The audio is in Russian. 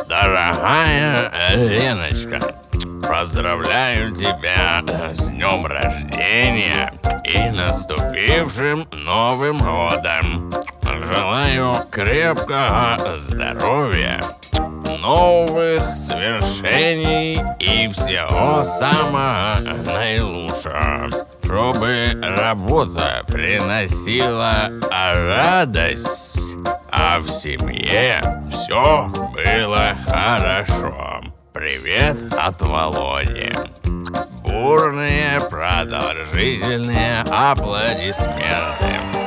Дорогая Леночка, поздравляю тебя с днем рождения и наступившим Новым годом. Желаю крепкого здоровья, новых свершений и всего самого наилучшего, чтобы работа приносила радость, а в семье все было хорошо. Привет от Володи. Бурные продолжительные аплодисменты.